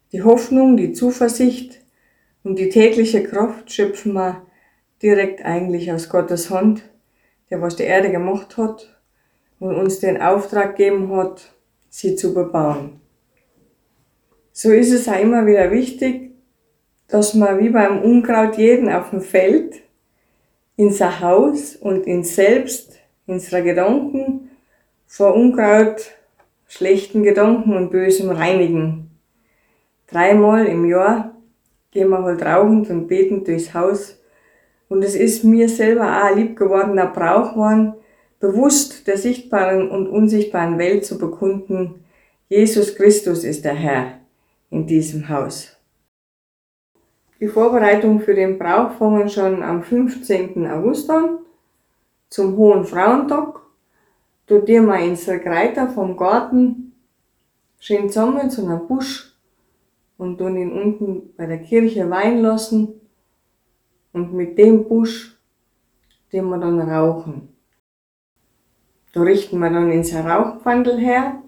Die Hoffnung, die Zuversicht und die tägliche Kraft schöpfen wir direkt eigentlich aus Gottes Hand, der was die Erde gemacht hat und uns den Auftrag gegeben hat, sie zu bebauen. So ist es auch immer wieder wichtig, dass man wie beim Unkraut jeden auf dem Feld in sein Haus und ins Selbst, unsere Gedanken vor Unkraut, schlechten Gedanken und Bösem reinigen. 3-mal im Jahr gehen wir halt rauchend und betend durchs Haus. Und es ist mir selber auch ein lieb gewordener Brauch geworden, bewusst der sichtbaren und unsichtbaren Welt zu bekunden, Jesus Christus ist der Herr in diesem Haus. Die Vorbereitung für den Brauch fangen schon am 15. August an, zum Hohen Frauentag. Da tun wir unsere Kräuter vom Garten schön zusammen zu einem Busch und tun ihn unten bei der Kirche weihen lassen. Und mit dem Busch den wir dann rauchen. Da richten wir dann unser Rauchpfandl her,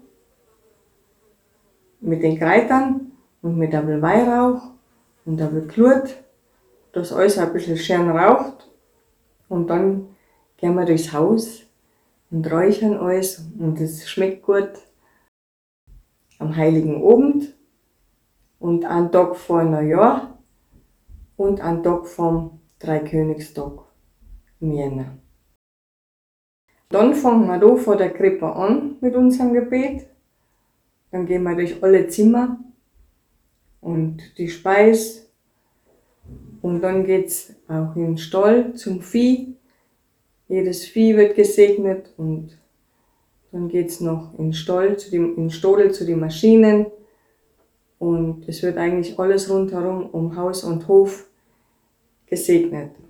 mit den Kräutern und mit ein bisschen Weihrauch und ein bisschen Glut, dass alles ein bisschen schön raucht. Und dann gehen wir durchs Haus und räuchern alles und es schmeckt gut. Am Heiligen Abend und einen Tag vor Neujahr und einen Tag vom Dreikönigstag im Jänner. Dann fangen wir da vor der Krippe an mit unserem Gebet. Dann gehen wir durch alle Zimmer und die Speis. Und dann geht's auch in den Stall zum Vieh. Jedes Vieh wird gesegnet und dann geht's noch in den Stall, in den Stodel zu den Maschinen. Und es wird eigentlich alles rundherum um Haus und Hof gesegnet.